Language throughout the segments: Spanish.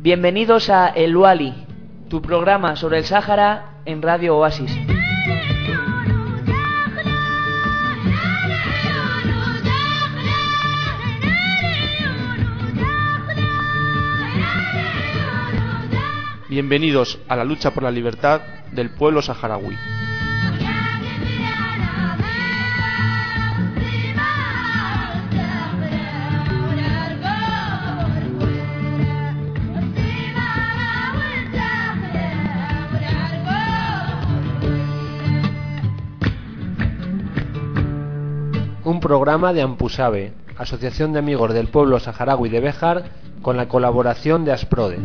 Bienvenidos a El Wali, tu programa sobre el Sáhara en Radio Oasis. Bienvenidos a la lucha por la libertad del pueblo saharaui. Un programa de Ampusabe, Asociación de Amigos del Pueblo Saharaui de Béjar, con la colaboración de Asprodes.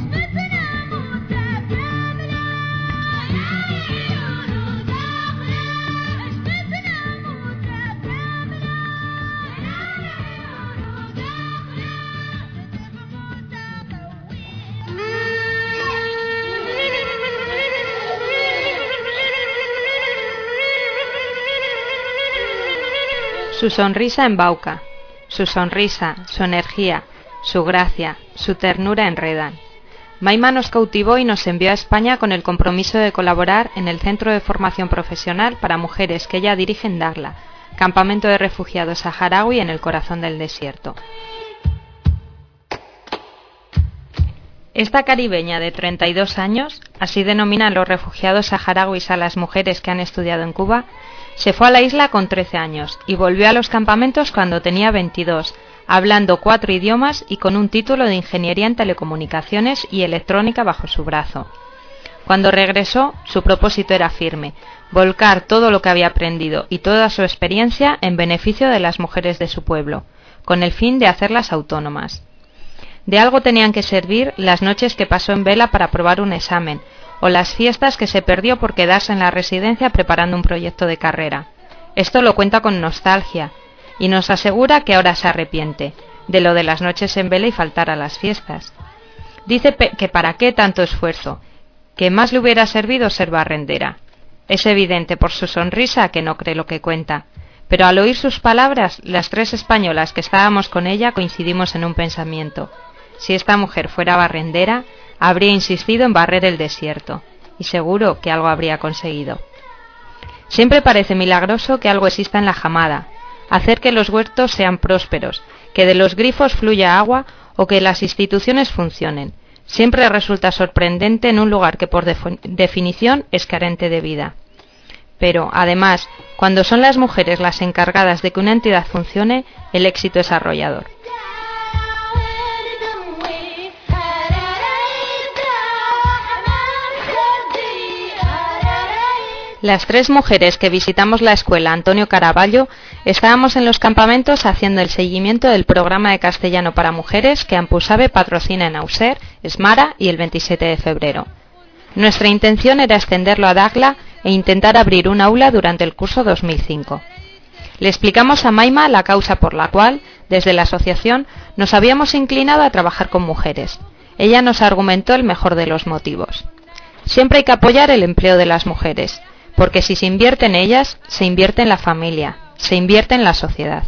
Su sonrisa embauca, su sonrisa, su energía, su gracia, su ternura enredan. Maima nos cautivó y nos envió a España con el compromiso de colaborar en el Centro de Formación Profesional para Mujeres que ella dirige en Dakhla, campamento de refugiados saharaui en el corazón del desierto. Esta caribeña de 32 años, así denominan los refugiados saharauis a las mujeres que han estudiado en Cuba, se fue a la isla con 13 años y volvió a los campamentos cuando tenía 22, hablando 4 idiomas y con un título de Ingeniería en Telecomunicaciones y Electrónica bajo su brazo. Cuando regresó, su propósito era firme: volcar todo lo que había aprendido y toda su experiencia en beneficio de las mujeres de su pueblo, con el fin de hacerlas autónomas. De algo tenían que servir las noches que pasó en vela para aprobar un examen, o las fiestas que se perdió por quedarse en la residencia preparando un proyecto de carrera. Esto lo cuenta con nostalgia, y nos asegura que ahora se arrepiente de lo de las noches en vela y faltar a las fiestas. Dice que para qué tanto esfuerzo, que más le hubiera servido ser barrendera. Es evidente por su sonrisa que no cree lo que cuenta, pero al oír sus palabras, las 3 españolas que estábamos con ella coincidimos en un pensamiento: si esta mujer fuera barrendera, habría insistido en barrer el desierto, y seguro que algo habría conseguido. Siempre parece milagroso que algo exista en la Hamada, hacer que los huertos sean prósperos, que de los grifos fluya agua o que las instituciones funcionen. Siempre resulta sorprendente en un lugar que por definición es carente de vida. Pero, además, cuando son las mujeres las encargadas de que una entidad funcione, el éxito es arrollador. Las 3 mujeres que visitamos la escuela Antonio Caraballo estábamos en los campamentos haciendo el seguimiento del programa de castellano para mujeres que Ampusabe patrocina en Auxerre, Esmara y el 27 de febrero. Nuestra intención era extenderlo a Dakhla e intentar abrir un aula durante el curso 2005. Le explicamos a Maima la causa por la cual, desde la asociación, nos habíamos inclinado a trabajar con mujeres. Ella nos argumentó el mejor de los motivos. Siempre hay que apoyar el empleo de las mujeres, porque si se invierte en ellas, se invierte en la familia, se invierte en la sociedad.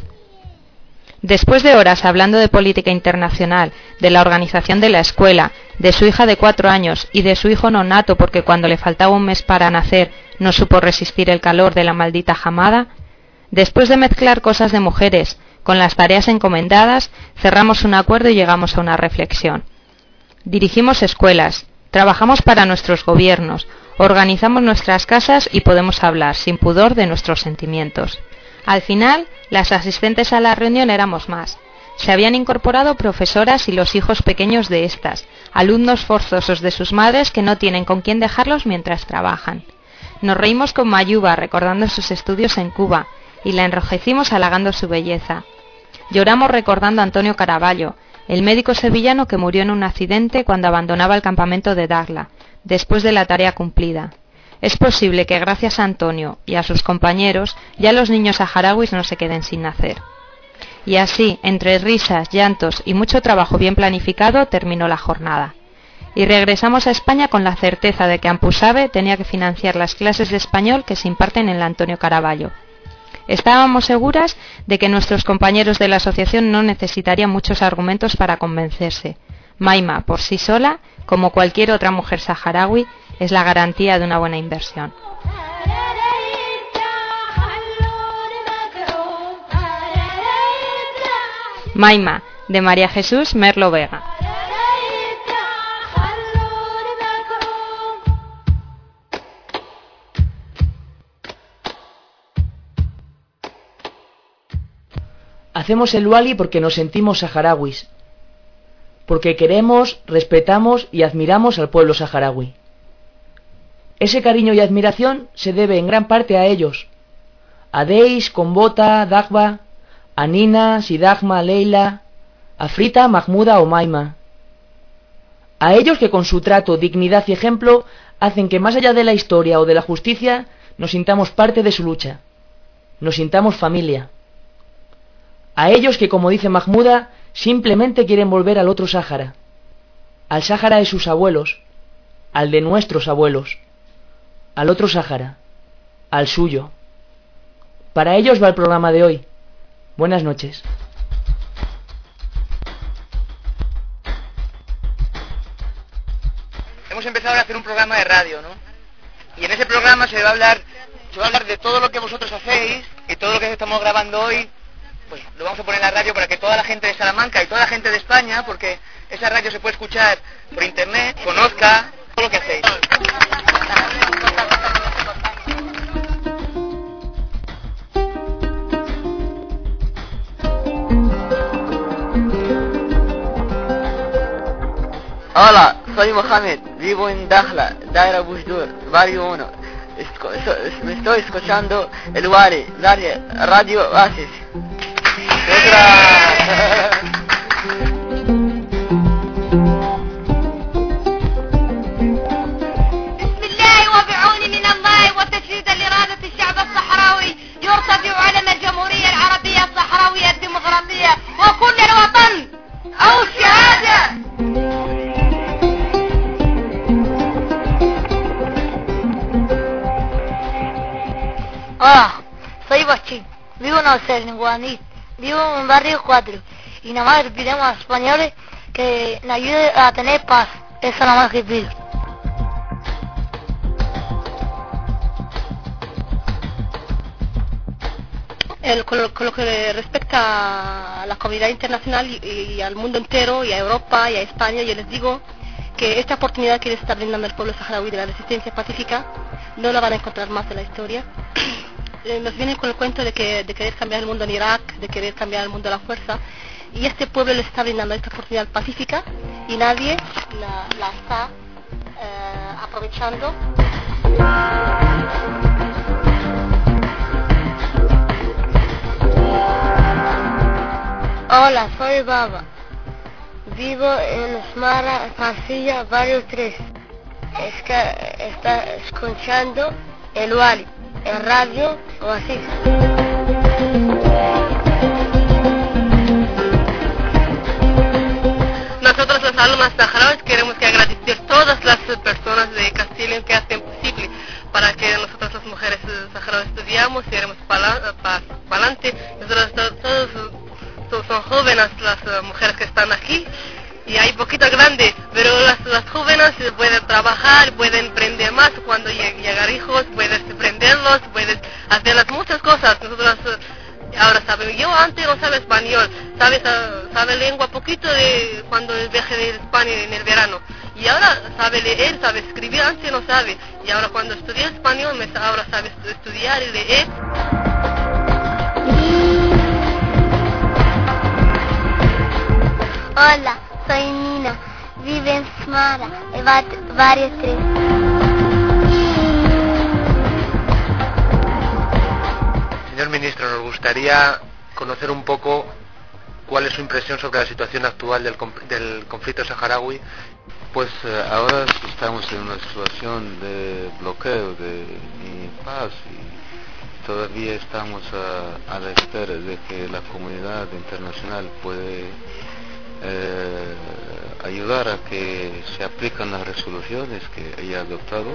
Después de horas hablando de política internacional, de la organización de la escuela, de su hija de 4 años y de su hijo nonato porque cuando le faltaba un mes para nacer no supo resistir el calor de la maldita Hamada, después de mezclar cosas de mujeres con las tareas encomendadas, cerramos un acuerdo y llegamos a una reflexión. Dirigimos escuelas, trabajamos para nuestros gobiernos, organizamos nuestras casas y podemos hablar sin pudor de nuestros sentimientos. Al final, las asistentes a la reunión éramos más. Se habían incorporado profesoras y los hijos pequeños de estas, alumnos forzosos de sus madres que no tienen con quién dejarlos mientras trabajan. Nos reímos con Mayuba recordando sus estudios en Cuba y la enrojecimos halagando su belleza. Lloramos recordando a Antonio Caraballo, el médico sevillano que murió en un accidente cuando abandonaba el campamento de Dakhla, después de la tarea cumplida. Es posible que gracias a Antonio y a sus compañeros ya los niños saharauis no se queden sin nacer. Y así, entre risas, llantos y mucho trabajo bien planificado, terminó la jornada. Y regresamos a España con la certeza de que Ampusabe tenía que financiar las clases de español que se imparten en la Antonio Caraballo. Estábamos seguras de que nuestros compañeros de la asociación no necesitarían muchos argumentos para convencerse. Maima, por sí sola, como cualquier otra mujer saharaui, es la garantía de una buena inversión. Maima, de María Jesús Merlo Vega. Hacemos el Wali porque nos sentimos saharauis, porque queremos, respetamos y admiramos al pueblo saharaui. Ese cariño y admiración se debe en gran parte a ellos, a Deis, Kombota, Dagba, a Nina, Sidagma, Leila, a Frita, Mahmuda o Maima. A ellos que con su trato, dignidad y ejemplo hacen que más allá de la historia o de la justicia nos sintamos parte de su lucha, nos sintamos familia. A ellos que, como dice Mahmuda, simplemente quieren volver al otro Sáhara, al Sáhara de sus abuelos, al de nuestros abuelos, al otro Sáhara, al suyo. Para ellos va el programa de hoy. Buenas noches. Hemos empezado a hacer un programa de radio, ¿no? Y en ese programa se va a hablar de todo lo que vosotros hacéis y todo lo que estamos grabando hoy. Pues lo vamos a poner en la radio para que toda la gente de Salamanca y toda la gente de España, porque esa radio se puede escuchar por internet, conozca todo lo que hacéis. Hola, soy Mohamed, vivo en Dakhla, Daira Bushdur, barrio 1. Me estoy escuchando el Wali, Radio Oasis. بسم الله وبعون من الله وتجديدا لإرادة الشعب الصحراوي يرتفع علم الجمهورية العربية الصحراوية الديمقراطية وكل الوطن أو الشهادة. Hola, soy Bachín, vivo en Alcer, en Guanit, vivo en el barrio 4 y nada más le pidemos a los españoles que nos ayuden a tener paz, eso nada más que pido. Con lo que respecta a la comunidad internacional y al mundo entero y a Europa y a España, yo les digo que esta oportunidad que les está brindando el pueblo saharaui de la resistencia pacífica no la van a encontrar más en la historia. Nos vienen con el cuento de querer cambiar el mundo en Irak, de querer cambiar el mundo a la fuerza, y este pueblo les está brindando esta oportunidad pacífica y nadie la está aprovechando. Hola, soy Baba, vivo en Smara, Castilla, barrio 3. Es que está escuchando el Wali, el Radio Oasis. Nosotros los almas saharauis queremos que agradecer a todas las personas de Castilla que hacen posible para que nosotros las mujeres saharauis estudiamos y iremos para adelante. Nosotros todos son jóvenes las mujeres que están aquí y hay poquito grande, pero las jóvenes pueden trabajar, pueden emprender más cuando llegar hijos, puedes emprenderlos, puedes hacer muchas cosas. Nosotros ahora sabemos, yo antes no sabía español, sabe lengua poquito de cuando viajé de España en el verano, y ahora sabe leer, sabe escribir, antes no sabe, y ahora cuando estudié español ahora sabe estudiar y leer. Hola, soy Nina, vivo en Smara, barrio 3. Señor ministro, nos gustaría conocer un poco cuál es su impresión sobre la situación actual del conflicto saharaui. Pues ahora estamos en una situación de bloqueo, de paz, y todavía estamos a la espera de que la comunidad internacional puede ayudar a que se apliquen las resoluciones que ella ha adoptado.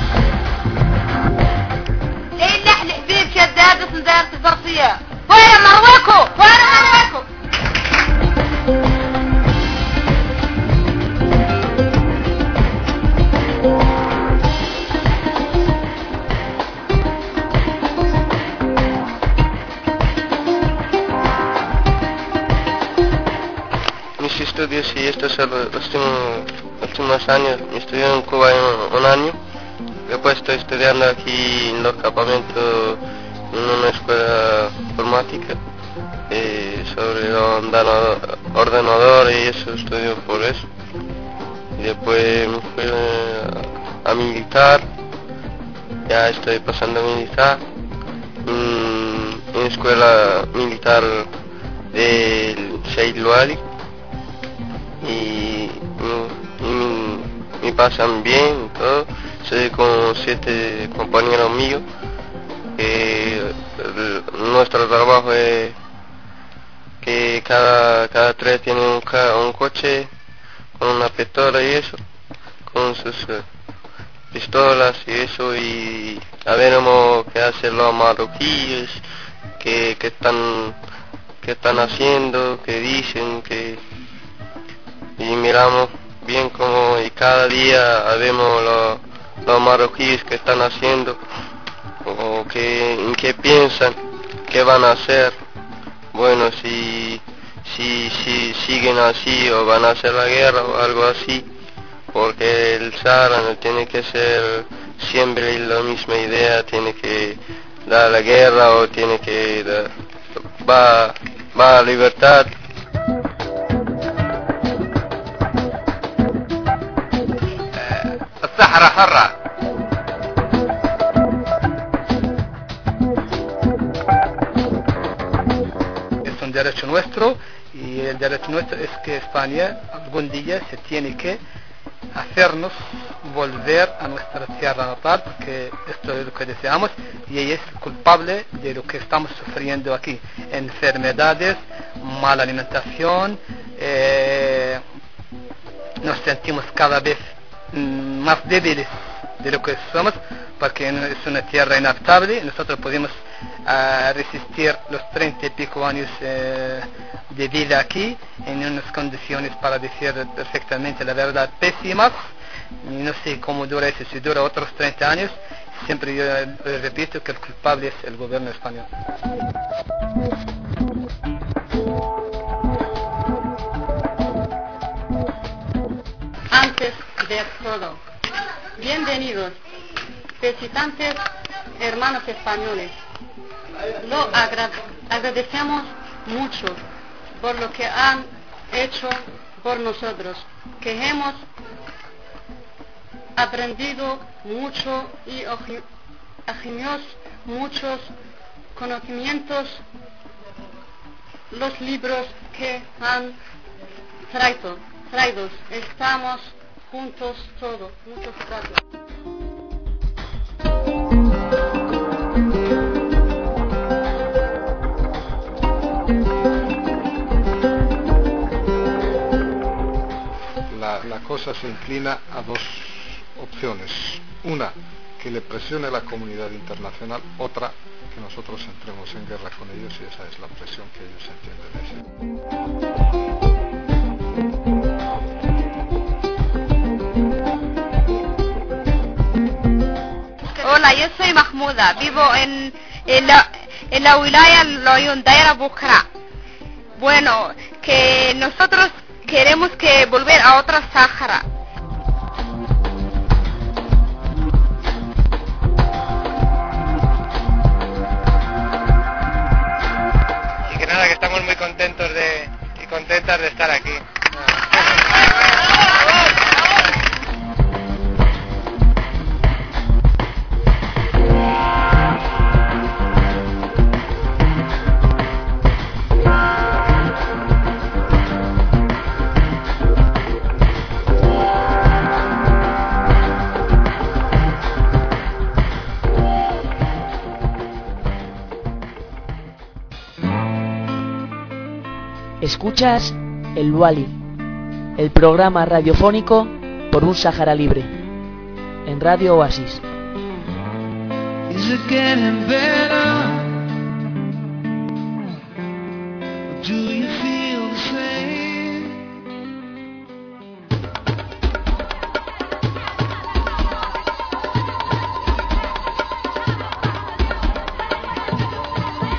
ليه نحن حبيب شداد وسندارة الفرصية وين ما sí, estos son los últimos años. Estudié en Cuba un año. Después estoy estudiando aquí en los campamentos en una escuela informática sobre ordenador y eso, estudio por eso. Y después me fui a militar, ya estoy pasando a militar en escuela militar del Sheikh Luali y me pasan bien todo. Soy con 7 compañeros míos. Nuestro trabajo es que cada 3 tienen un coche con una pistola y eso, con sus pistolas y eso, y a veremos qué hacen los marroquíes, qué están haciendo, qué dicen, y miramos bien como, y cada día vemos los marroquíes que están haciendo, o en qué piensan, qué van a hacer. Bueno, si siguen así o van a hacer la guerra o algo así, porque el Sahara no tiene que ser siempre la misma idea, tiene que dar la guerra o tiene que va a libertad. الصحراء حرة. Es un derecho nuestro, y el derecho nuestro es que España algún día se tiene que hacernos volver a nuestra tierra natal, porque esto es lo que deseamos, y ella es culpable de lo que estamos sufriendo aquí: enfermedades, mala alimentación, nos sentimos cada vez más débiles de lo que somos, porque es una tierra inhabitable. Nosotros podemos resistir los 30 y pico años de vida aquí en unas condiciones, para decir perfectamente la verdad, pésimas. Y no sé cómo dura eso, si dura otros 30 años. Siempre yo repito que el culpable es el gobierno español. Antes de todo, bienvenidos, visitantes, hermanos españoles. Lo agradecemos mucho por lo que han hecho por nosotros, que hemos aprendido mucho y adquirimos muchos conocimientos, los libros que han traído. Estamos juntos todos. Muchas gracias. La cosa se inclina a dos opciones: una, que le presione la comunidad internacional; otra, que nosotros entremos en guerra con ellos, y esa es la presión que ellos entienden. Hola, yo soy Mahmuda, vivo en la wilaya Loyun, Daira Bukhara. Bueno, que nosotros queremos que volver a otra Sahara. Y que nada, que estamos muy contentos y contentas de estar aquí. Escuchas El Luali, el programa radiofónico por un Sahara libre, en Radio Oasis. Is it getting better? Do you feel the same?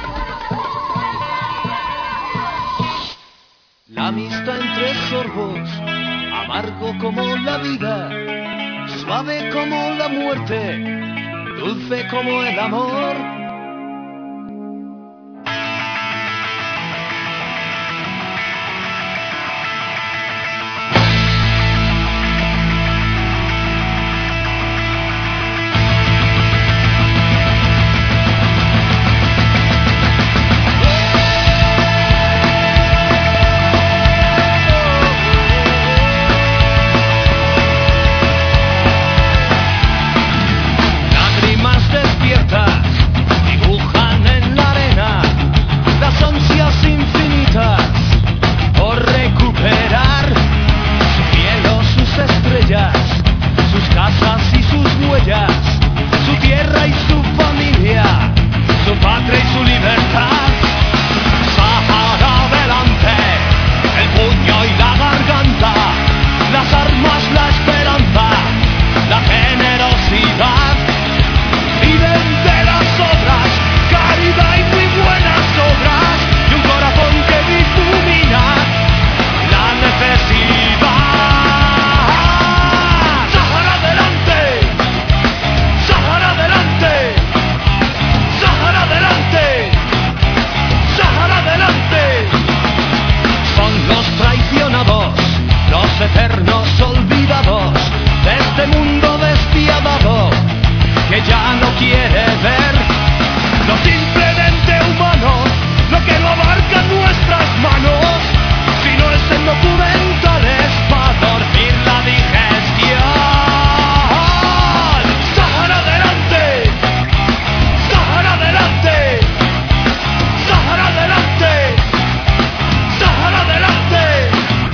La amistad en 3 sorbos amargo como la vida, suave como la muerte, dulce como el amor. Eternos olvidados de este mundo despiadado que ya no quiere ver lo simplemente humano, lo que no abarca nuestras manos, sino es en documentales para dormir la digestión. ¡Sahara adelante! ¡Sahara adelante! ¡Sahara adelante! ¡Sahara adelante!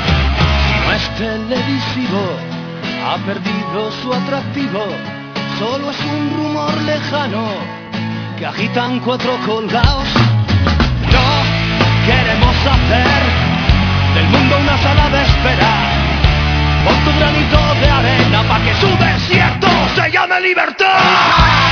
Televisivo ha perdido su atractivo, solo es un rumor lejano que agitan 4 colgados. No queremos hacer del mundo una sala de espera. Pon tu granito de arena para que su desierto se llame libertad.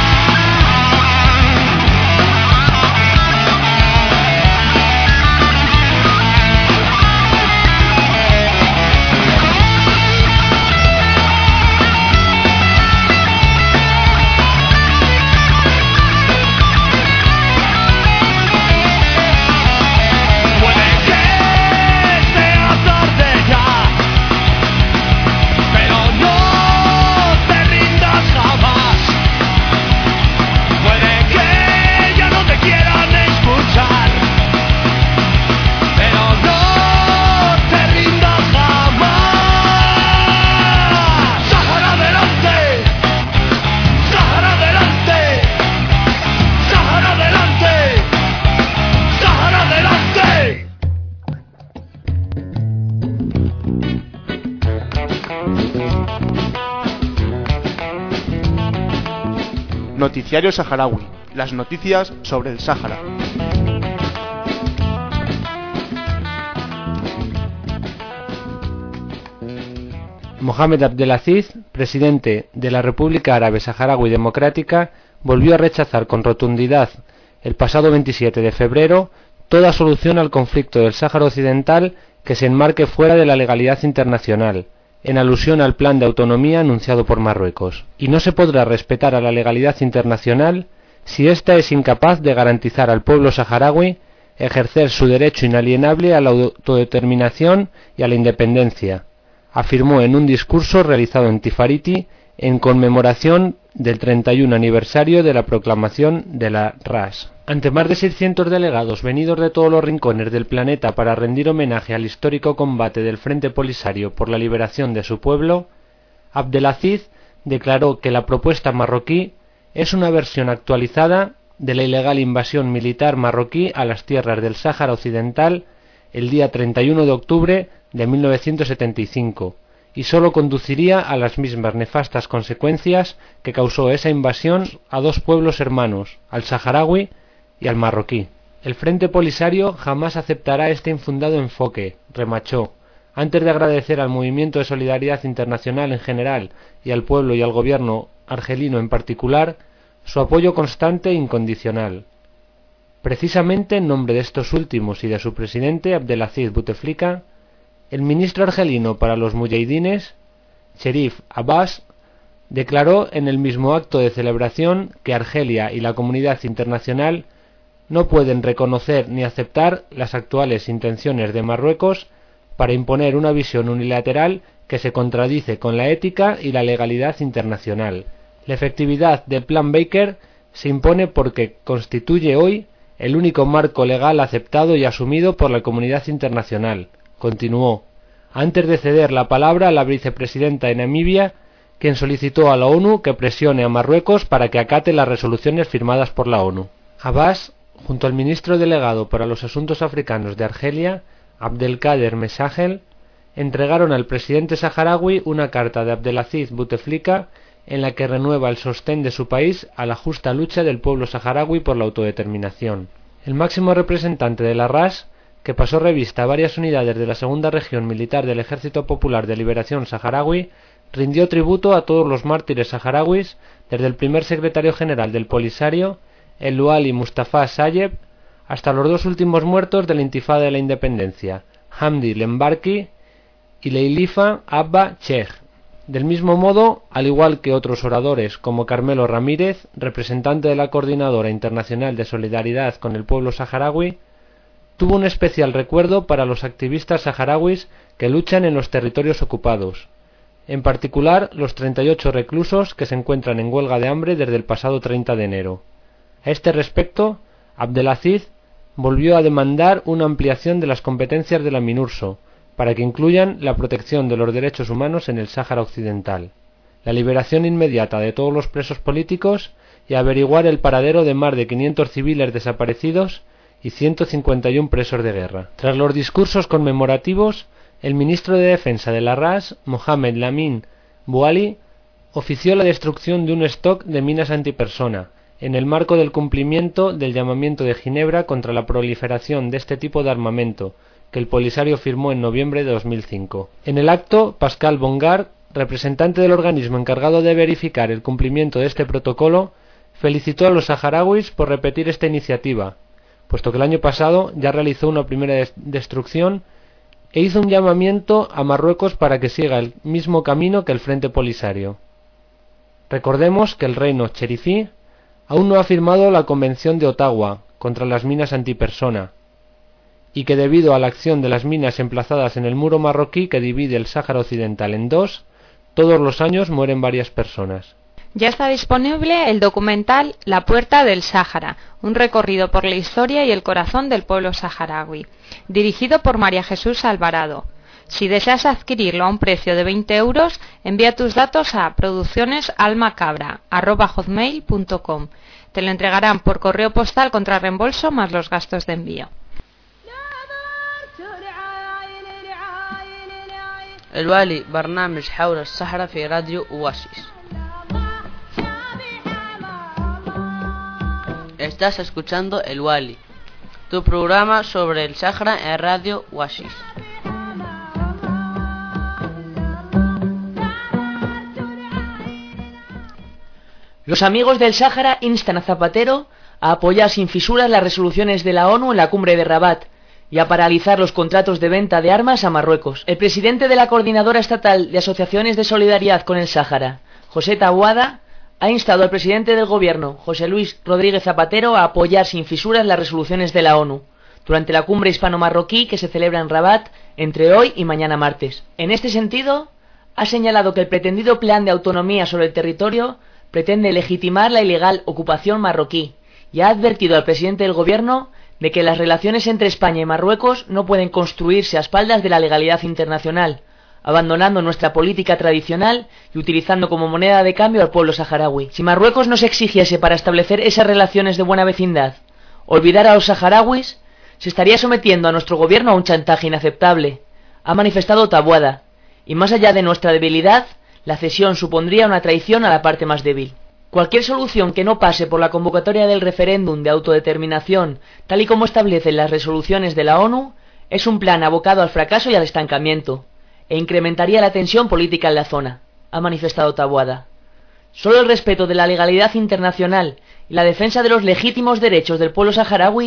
Noticiario Saharaui, las noticias sobre el Sáhara. Mohamed Abdelaziz, presidente de la República Árabe Saharaui Democrática, volvió a rechazar con rotundidad el pasado 27 de febrero toda solución al conflicto del Sáhara Occidental que se enmarque fuera de la legalidad internacional, en alusión al plan de autonomía anunciado por Marruecos. Y no se podrá respetar a la legalidad internacional si ésta es incapaz de garantizar al pueblo saharaui ejercer su derecho inalienable a la autodeterminación y a la independencia, afirmó en un discurso realizado en Tifariti en conmemoración del 31 aniversario de la proclamación de la RAS. Ante más de 600 delegados venidos de todos los rincones del planeta para rendir homenaje al histórico combate del Frente Polisario por la liberación de su pueblo, Abdelaziz declaró que la propuesta marroquí es una versión actualizada de la ilegal invasión militar marroquí a las tierras del Sáhara Occidental el día 31 de octubre de 1975 y solo conduciría a las mismas nefastas consecuencias que causó esa invasión a dos pueblos hermanos, al saharaui y al marroquí. El Frente Polisario jamás aceptará este infundado enfoque, remachó, antes de agradecer al movimiento de solidaridad internacional en general y al pueblo y al gobierno argelino en particular su apoyo constante e incondicional. Precisamente en nombre de estos últimos y de su presidente Abdelaziz Bouteflika, el ministro argelino para los mujahidines, Sherif Abbas, declaró en el mismo acto de celebración que Argelia y la comunidad internacional no pueden reconocer ni aceptar las actuales intenciones de Marruecos para imponer una visión unilateral que se contradice con la ética y la legalidad internacional. La efectividad del Plan Baker se impone porque constituye hoy el único marco legal aceptado y asumido por la comunidad internacional, continuó, antes de ceder la palabra a la vicepresidenta de Namibia, quien solicitó a la ONU que presione a Marruecos para que acate las resoluciones firmadas por la ONU. Abbas, junto al ministro delegado para los asuntos africanos de Argelia, Abdelkader Messagel, entregaron al presidente saharaui una carta de Abdelaziz Bouteflika en la que renueva el sostén de su país a la justa lucha del pueblo saharaui por la autodeterminación. El máximo representante de la RAS, que pasó revista a varias unidades de la segunda región militar del Ejército Popular de Liberación Saharaui, rindió tributo a todos los mártires saharauis, desde el primer secretario general del Polisario, el Luali Mustafa Sayeb, hasta los dos últimos muertos de la Intifada de la Independencia, Hamdi Lembarki y Leilifa Abba Cheh. Del mismo modo, al igual que otros oradores como Carmelo Ramírez, representante de la Coordinadora Internacional de Solidaridad con el Pueblo Saharaui, tuvo un especial recuerdo para los activistas saharauis que luchan en los territorios ocupados, en particular los 38 reclusos que se encuentran en huelga de hambre desde el pasado 30 de enero. A este respecto, Abdelaziz volvió a demandar una ampliación de las competencias de la MINURSO para que incluyan la protección de los derechos humanos en el Sáhara Occidental, la liberación inmediata de todos los presos políticos y averiguar el paradero de más de 500 civiles desaparecidos y 151 presos de guerra. Tras los discursos conmemorativos, el ministro de Defensa de la RAS, Mohamed Lamin Bouali, ofició la destrucción de un stock de minas antipersona, en el marco del cumplimiento del llamamiento de Ginebra contra la proliferación de este tipo de armamento, que el Polisario firmó en noviembre de 2005. En el acto, Pascal Bongard, representante del organismo encargado de verificar el cumplimiento de este protocolo, felicitó a los saharauis por repetir esta iniciativa, puesto que el año pasado ya realizó una primera destrucción e hizo un llamamiento a Marruecos para que siga el mismo camino que el Frente Polisario. Recordemos que el reino cherifí aún no ha firmado la Convención de Ottawa contra las minas antipersona, y que debido a la acción de las minas emplazadas en el muro marroquí que divide el Sáhara Occidental en dos, todos los años mueren varias personas. Ya está disponible el documental La Puerta del Sáhara, un recorrido por la historia y el corazón del pueblo saharaui, dirigido por María Jesús Alvarado. Si deseas adquirirlo a un precio de 20 €, envía tus datos a produccionesalmacabra@hotmail.com. Te lo entregarán por correo postal contra reembolso más los gastos de envío. الوالي برنامج حول الصحراء في راديو Oasis. Estás escuchando El Wali, tu programa sobre el Sáhara en Radio Oasis. Los amigos del Sáhara instan a Zapatero a apoyar sin fisuras las resoluciones de la ONU en la cumbre de Rabat y a paralizar los contratos de venta de armas a Marruecos. El presidente de la Coordinadora Estatal de Asociaciones de Solidaridad con el Sáhara, José Taboada, ha instado al presidente del gobierno, José Luis Rodríguez Zapatero, a apoyar sin fisuras las resoluciones de la ONU durante la cumbre hispano-marroquí que se celebra en Rabat entre hoy y mañana martes. En este sentido, ha señalado que el pretendido plan de autonomía sobre el territorio pretende legitimar la ilegal ocupación marroquí y ha advertido al presidente del gobierno de que las relaciones entre España y Marruecos no pueden construirse a espaldas de la legalidad internacional, abandonando nuestra política tradicional y utilizando como moneda de cambio al pueblo saharaui. Si Marruecos nos exigiese para establecer esas relaciones de buena vecindad olvidar a los saharauis, se estaría sometiendo a nuestro gobierno a un chantaje inaceptable, ha manifestado Taboada, y más allá de nuestra debilidad, la cesión supondría una traición a la parte más débil. Cualquier solución que no pase por la convocatoria del referéndum de autodeterminación, tal y como establecen las resoluciones de la ONU, es un plan abocado al fracaso y al estancamiento, e incrementaría la tensión política en la zona, ha manifestado Taboada. Solo el respeto de la legalidad internacional y la defensa de los legítimos derechos del pueblo saharaui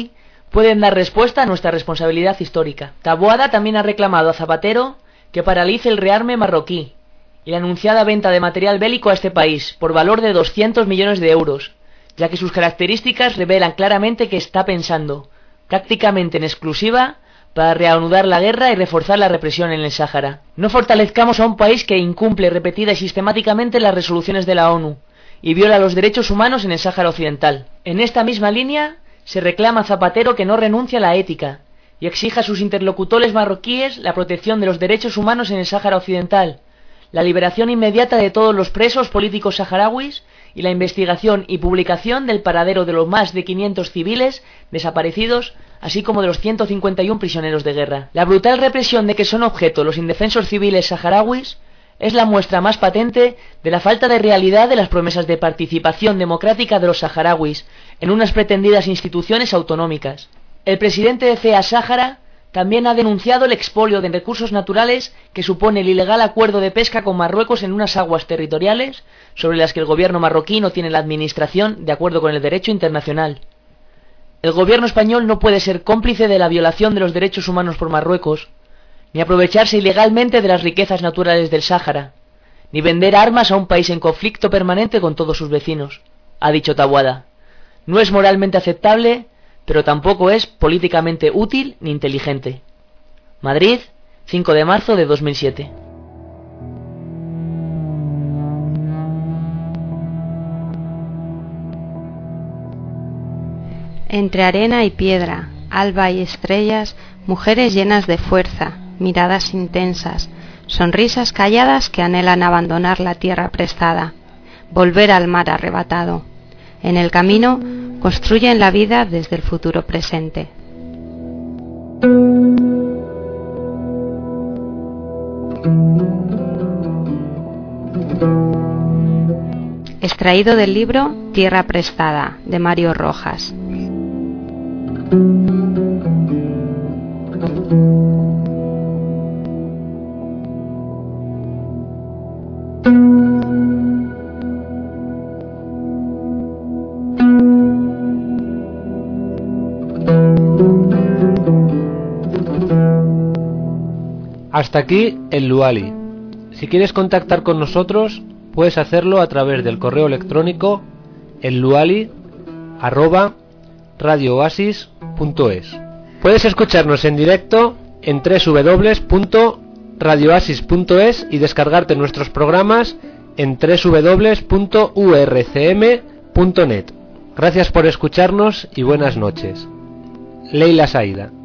pueden dar respuesta a nuestra responsabilidad histórica. Taboada también ha reclamado a Zapatero que paralice el rearme marroquí y la anunciada venta de material bélico a este país por valor de 200 millones de euros, ya que sus características revelan claramente que está pensando, prácticamente en exclusiva, para reanudar la guerra y reforzar la represión en el Sáhara. No fortalezcamos a un país que incumple repetida y sistemáticamente las resoluciones de la ONU y viola los derechos humanos en el Sáhara Occidental. En esta misma línea, se reclama a Zapatero que no renuncie a la ética y exija a sus interlocutores marroquíes la protección de los derechos humanos en el Sáhara Occidental, la liberación inmediata de todos los presos políticos saharauis y la investigación y publicación del paradero de los más de 500 civiles desaparecidos, así como de los 151 prisioneros de guerra. La brutal represión de que son objeto los indefensos civiles saharauis es la muestra más patente de la falta de realidad de las promesas de participación democrática de los saharauis en unas pretendidas instituciones autonómicas. El presidente de CEA Sáhara también ha denunciado el expolio de recursos naturales que supone el ilegal acuerdo de pesca con Marruecos en unas aguas territoriales sobre las que el gobierno marroquí no tiene la administración de acuerdo con el derecho internacional. El gobierno español no puede ser cómplice de la violación de los derechos humanos por Marruecos, ni aprovecharse ilegalmente de las riquezas naturales del Sáhara, ni vender armas a un país en conflicto permanente con todos sus vecinos, ha dicho Taboada. No es moralmente aceptable, pero tampoco es políticamente útil ni inteligente. Madrid, 5 de marzo de 2007. Entre arena y piedra, alba y estrellas, mujeres llenas de fuerza, miradas intensas, sonrisas calladas que anhelan abandonar la tierra prestada, volver al mar arrebatado. En el camino, construyen la vida desde el futuro presente. Extraído del libro Tierra Prestada, de Mario Rojas. Hasta aquí el Luali. Si quieres contactar con nosotros, puedes hacerlo a través del correo electrónico elluali@radiooasis.es. Puedes escucharnos en directo en www.radioasis.es y descargarte nuestros programas en www.urcm.net. Gracias por escucharnos y buenas noches. Leila Saida.